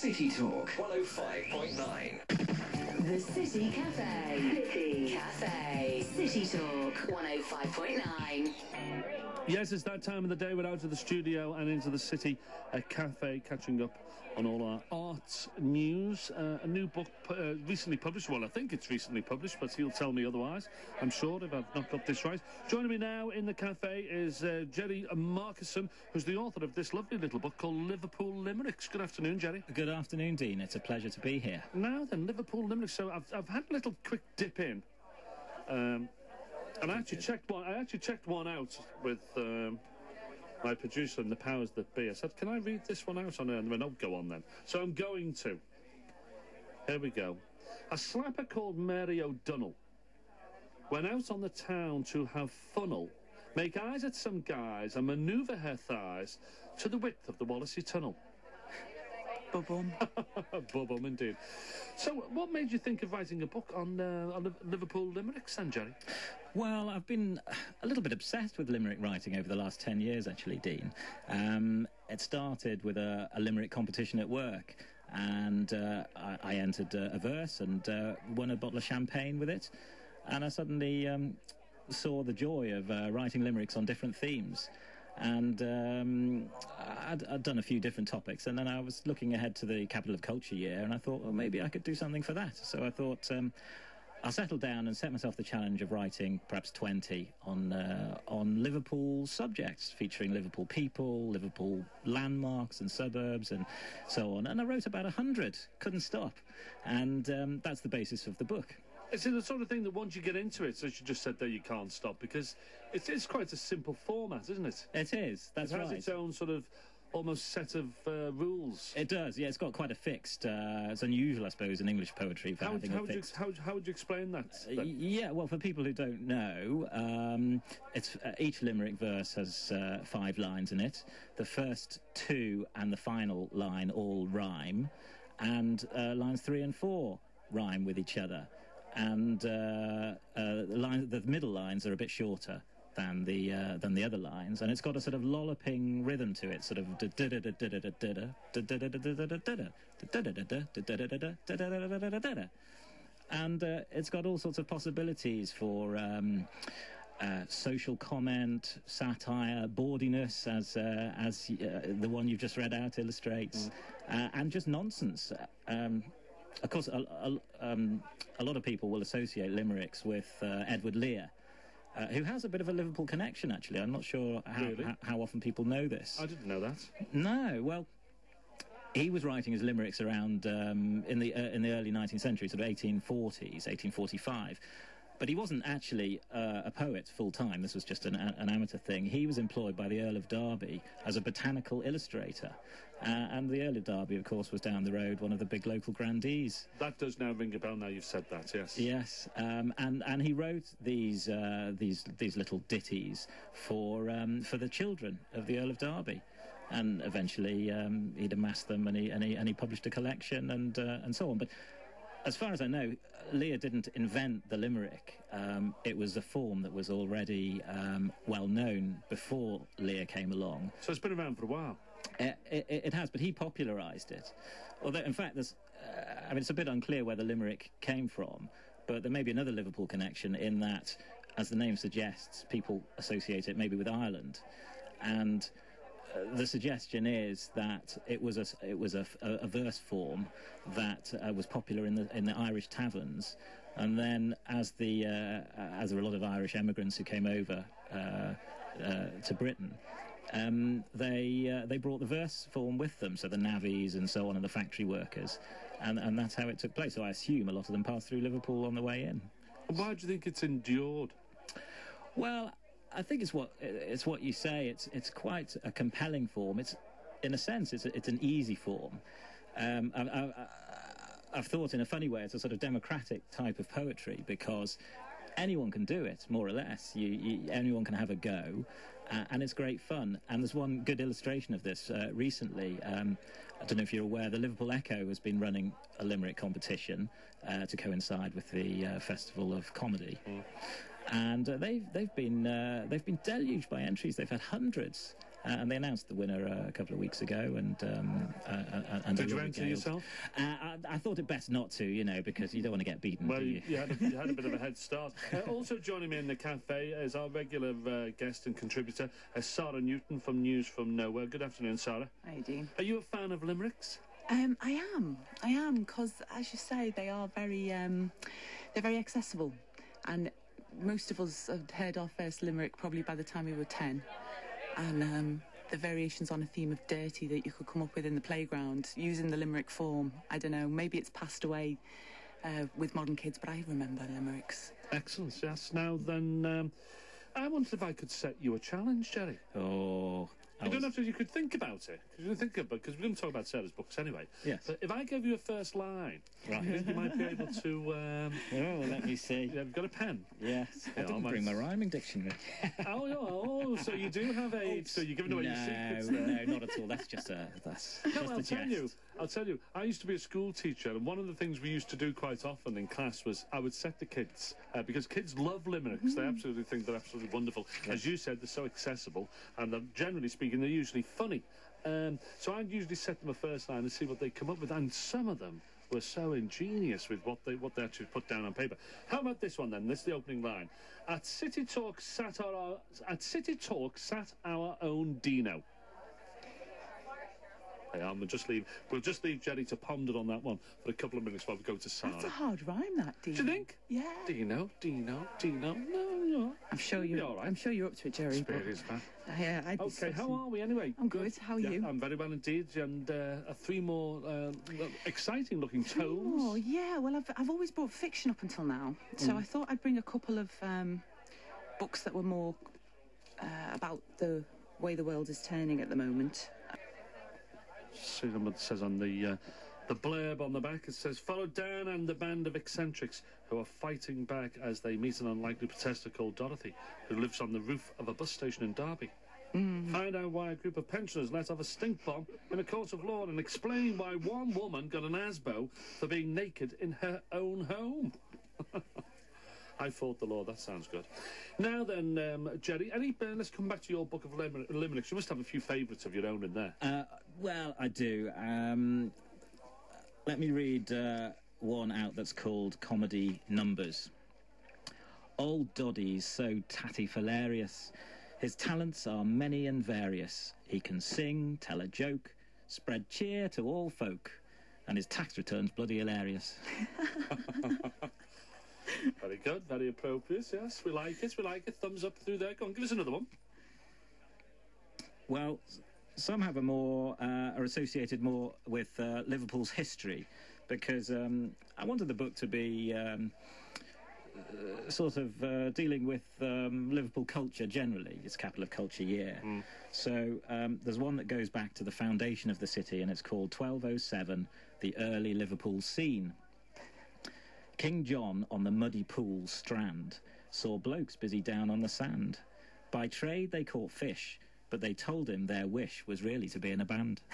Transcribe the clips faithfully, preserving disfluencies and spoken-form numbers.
City Talk one oh five point nine. The City Cafe. City Cafe. City Talk one oh five point nine. Yes, it's that time of the day. We're out of the studio and into the City uh, Cafe, catching up on all our art news. Uh, a new book uh, recently published. Well, I think it's recently published, but he'll tell me otherwise, I'm sure, if I've not got this right. Joining me now in the cafe is uh, Jerry Markison, who's the author of this lovely little book called Liverpool Limericks. Good afternoon, Jerry. Good afternoon, Dean. It's a pleasure to be here. Now then, Liverpool Limericks. So I've, I've had a little quick dip in. Um... And I actually checked one. I actually checked one out with um, my producer and the powers that be. I said, "Can I read this one out on air?" And they went, "Oh, go on then." So I'm going to. Here we go. A slapper called Mary O'Donnell went out on the town to have funnel, make eyes at some guys, and manoeuvre her thighs to the width of the Wallasey Tunnel. Bum-bum. Bum-bum, indeed. So, what made you think of writing a book on, uh, on Liverpool Limericks, then, Jerry? Well, I've been a little bit obsessed with limerick writing over the last ten years, actually, Dean. Um, it started with a, a limerick competition at work, and uh, I, I entered uh, a verse and uh, won a bottle of champagne with it, and I suddenly um, saw the joy of uh, writing limericks on different themes. And um, I'd, I'd done a few different topics, and then I was looking ahead to the Capital of Culture year, and I thought, well, maybe I could do something for that. So I thought um, I'll settle down and set myself the challenge of writing perhaps twenty on uh, on Liverpool subjects, featuring Liverpool people, Liverpool landmarks and suburbs, and so on. And I wrote about a hundred, couldn't stop, and um, that's the basis of the book. It's the sort of thing that once you get into it, as you just said there, you can't stop, because it's, it's quite a simple format, isn't it? It is, that's right. It has right. its own sort of almost set of uh, rules. It does, yeah. It's got quite a fixed... Uh, it's unusual, I suppose, in English poetry for how, having how a would fixed... You, how, how would you explain that? Uh, yeah, well, for people who don't know, um, it's uh, each limerick verse has uh, five lines in it. The first two and the final line all rhyme, and uh, lines three and four rhyme with each other. And uh, uh, the, line, the middle lines are a bit shorter than the uh, than the other lines, and it's got a sort of lolloping rhythm to it, sort of and uh, it's got all sorts of possibilities for um, uh, social comment, satire, bawdiness, as uh, as uh, the one you've just read out illustrates, mm. uh, and just nonsense. Um, Of course, a, a, um, a lot of people will associate limericks with uh, Edward Lear, uh, who has a bit of a Liverpool connection, actually. I'm not sure how, really? how, how often people know this. I didn't know that. No, well, he was writing his limericks around um, in the uh, in the early nineteenth century, sort of eighteen forties, eighteen forty-five. But he wasn't actually uh, a poet full-time. This was just an, an amateur thing. He was employed by the Earl of Derby as a botanical illustrator. Uh, and the Earl of Derby, of course, was down the road, one of the big local grandees. That does now ring a bell now you've said that, yes. Yes, um, and, and he wrote these uh, these these little ditties for um, for the children of the Earl of Derby. And eventually um, he'd amassed them, and he, and he, and he published a collection, and, uh, and so on. But as far as I know, Lear didn't invent the limerick. Um, it was a form that was already um, well known before Lear came along. So it's been around for a while. Uh, it, it has, but he popularised it. Although, in fact, there's, uh, I mean, it's a bit unclear where the limerick came from, but there may be another Liverpool connection in that, as the name suggests, people associate it maybe with Ireland, and Uh, the suggestion is that it was a it was a, a, a verse form that uh, was popular in the in the Irish taverns, and then as the uh, as there were a lot of Irish emigrants who came over uh, uh, to Britain, um, they uh, they brought the verse form with them, so the navvies and so on, and the factory workers, and and that's how it took place. So I assume a lot of them passed through Liverpool on the way in. Why do you think it's endured? Well, I think it's what it's what you say. It's it's quite a compelling form. It's, in a sense, it's a, it's an easy form. Um, I, I, I've thought, in a funny way, it's a sort of democratic type of poetry, because anyone can do it, more or less. You, you, anyone can have a go, uh, and it's great fun. And there's one good illustration of this uh, recently. Um, I don't know if you're aware, the Liverpool Echo has been running a limerick competition uh, to coincide with the uh, Festival of Comedy. Mm. And uh, they've they've been uh, they've been deluged by entries. They've had hundreds, Uh, and they announced the winner uh, a couple of weeks ago. And, um, uh, uh, and Did they you were enter regaled. yourself? Uh, I, I thought it best not to, you know, because you don't want to get beaten, Well, do you, you? you, had a, you had a bit of a head start. Uh, also joining me in the cafe is our regular uh, guest and contributor, uh, Sarah Newton from News from Nowhere. Good afternoon, Sarah. Hi, Dean. Are you a fan of limericks? Um, I am. I am because, as you say, they are very, um, they're very accessible, and most of us had heard our first limerick probably by the time we were ten, and um, the variations on a theme of dirty that you could come up with in the playground using the limerick form. I don't know. Maybe it's passed away uh, with modern kids, but I remember limericks. Excellent. Yes. Now then, um, I wondered if I could set you a challenge, Jerry. Oh, I You don't was- have to. You could think about it. You can think about because we're going to talk about Sarah's books anyway. Yes. But if I gave you a first line, Right. you think you might be able to? Um, Oh, let me see. yeah, you've got a pen. Yes, I Yeah, didn't I bring my might- rhyming dictionary. Oh, yeah, oh, so you do have a. So you're giving away your secrets no, there. no, not at all. That's just a that's No, just I'll a tell jest. you. I'll tell you. I used to be a school teacher, and one of the things we used to do quite often in class was I would set the kids uh, because kids love limericks. They absolutely think they're absolutely wonderful. As you said, they're so accessible, and they're, generally speaking, they're usually funny. Um, so I'd usually set them a first line and see what they come up with, and some of them were so ingenious with what they what they actually put down on paper. How about this one then? This is the opening line. At City Talk sat our at City Talk sat our own Dino. Hey, um, we'll just leave. We'll just leave Jerry to ponder on that one for a couple of minutes while we go to Sarah. That's a hard rhyme, that, Dean. Do you think? Yeah. Dino, Dino, Dino. No, no. I'm sure You'll be you. all right. I'm sure you're up to it, Jerry. but- Spirit is back. Yeah, I'd be Okay, how sweating. are we anyway? I'm good. How are Yeah, you? I'm very well indeed, and uh, uh, three more uh, exciting-looking tomes. Oh, yeah. Well, I've I've always brought fiction up until now, so I thought I'd bring a couple of um, books that were more uh, about the way the world is turning at the moment. See what it says on the uh, the blurb on the back. It says, "Follow Dan and the band of eccentrics who are fighting back as they meet an unlikely protester called Dorothy, who lives on the roof of a bus station in Derby. Find out why a group of pensioners let off a stink bomb in a court of law and explain why one woman got an ASBO for being naked in her own home." I fought the law. That sounds good. Now then, um, Jerry, any, uh, let's come back to your book of lim- limericks. You must have a few favourites of your own in there. Uh, well, I do. Um, let me read uh, one out that's called Comedy Numbers. Old Doddy's so tatty-hilarious. His talents are many and various. He can sing, tell a joke, spread cheer to all folk, and his tax returns bloody hilarious. Very good, very appropriate, yes. We like it, we like it. Thumbs up through there. Go on, give us another one. Well, s- some have a more uh, are associated more with uh, Liverpool's history, because um, I wanted the book to be um, uh, sort of uh, dealing with um, Liverpool culture generally. It's Capital of Culture Year, so um, there's one that goes back to the foundation of the city, and it's called twelve oh seven: The Early Liverpool Scene. King John on the muddy pool strand saw blokes busy down on the sand. By trade they caught fish, but they told him their wish was really to be in a band.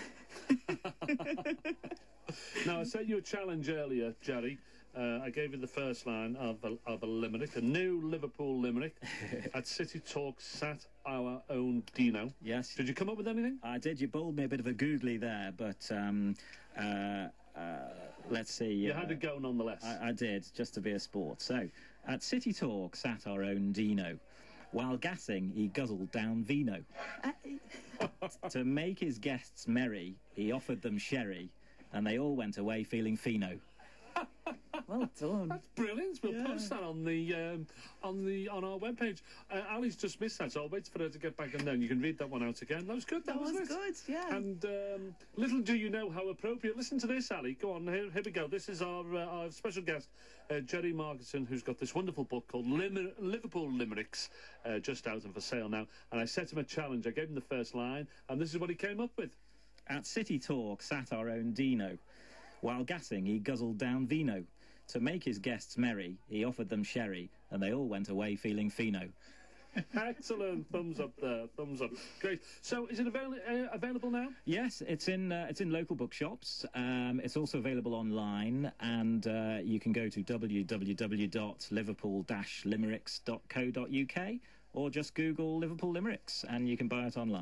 Now, I set you a challenge earlier, Jerry. Uh, I gave you the first line of a, of a limerick, a new Liverpool limerick. At City Talk sat our own Dino. Yes, Did you come up with anything? I did. You bowled me a bit of a googly there, but um, uh, uh, let's see. You uh, had to go nonetheless. I, I did, just to be a sport. So, at City Talk sat our own Dino. While gassing, he guzzled down vino. To make his guests merry, he offered them sherry, and they all went away feeling fino. Well done. That's brilliant. We'll post that on the um, on the on our webpage. Uh, Ali's just missed that, so I'll wait for her to get back, and then you can read that one out again. That was good. That, That was wasn't it? good, yeah. And um, little do you know how appropriate. Listen to this, Ali. Go on. Here, here we go. This is our uh, our special guest, uh, Jerry Markinson, who's got this wonderful book called Limer- Liverpool Limericks, uh, just out and for sale now. And I set him a challenge. I gave him the first line, and this is what he came up with. At City Talk sat our own Dino. While gassing, he guzzled down vino. To make his guests merry, he offered them sherry, and they all went away feeling fino. Excellent. Thumbs up there. Thumbs up. Great. So, is it avail- uh, available now? Yes, it's in uh, it's in local bookshops. Um, it's also available online, and uh, you can go to w w w dot liverpool dash limericks dot co dot u k or just Google Liverpool Limericks, and you can buy it online.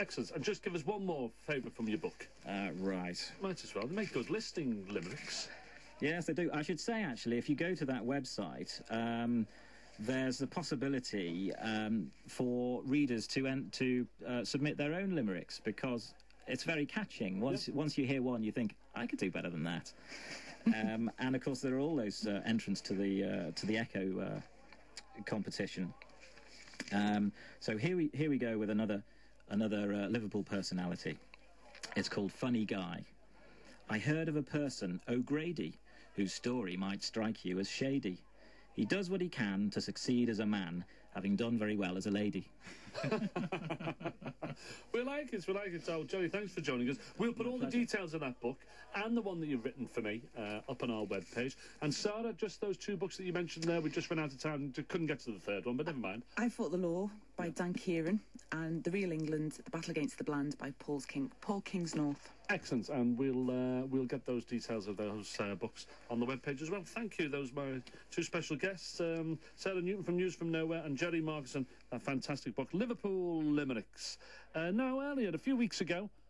Excellent. And just give us one more favourite from your book. Uh, right. Might as well. They make good listening limericks. Yes, they do. I should say, actually, if you go to that website, um, there's the possibility um, for readers to en- to uh, submit their own limericks, because it's very catching. Once Yep. once you hear one, you think, I could do better than that. um, and of course, there are all those uh, entrants to the uh, to the Echo uh, competition. Um, so here we here we go with another another uh, Liverpool personality. It's called Funny Guy. I heard of a person, O'Grady, whose story might strike you as shady. He does what he can to succeed as a man, having done very well as a lady. We like it, we like it. So, Johnny, thanks for joining us. We'll put My all pleasure. the details of that book and the one that you've written for me uh, up on our webpage. And Sarah, just those two books that you mentioned there, we just ran out of time, and couldn't get to the third one, but never mind. I Fought the Law by Dan Kieran and The Real England, The Battle Against the Bland by Paul's King, Paul Kingsnorth. Excellent, and we'll uh, we'll get those details of those uh, books on the webpage as well. Thank you. Those are my two special guests, um, Sarah Newton from News from Nowhere and Jerry Markson, a fantastic book, Liverpool Limericks. Uh, now, earlier, a few weeks ago,